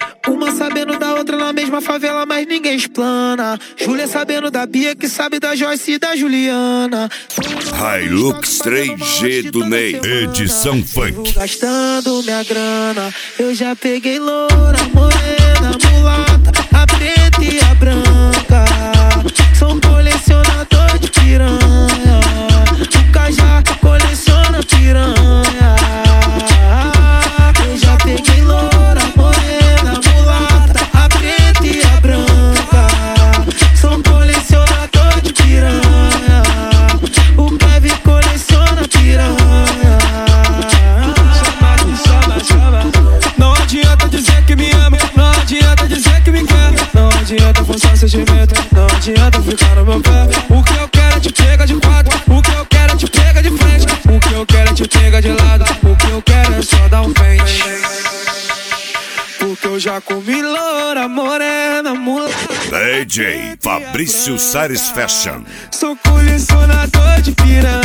Uma sabendo da outra na mesma favela, mas ninguém explana. Júlia sabendo da Bia, que sabe da Joyce e da Juliana. Hilux 3G do Ney, edição funk. Gastando minha grana, eu já peguei loura, morena, mulata, a preta e a branca. Sou colecionador de piranha, o Cajá coleciona piranha. Eu já peguei loura, morena, mulata, a preta e a branca. Sou colecionador de piranha, o Kevin coleciona piranha. Chama. Não adianta dizer que me ama, não adianta dizer que me quer. Não adianta forçar sentimento, não adianta ficar no meu pé. O que eu quero é te pegar de quatro, o que eu quero é te pegar de frente, o que eu quero é te pegar de lado, o que eu quero é só dar um pente. Porque eu já comi loura, morena, mulata. DJ Fabrício Sares Fashion. Sou colecionador de piranha.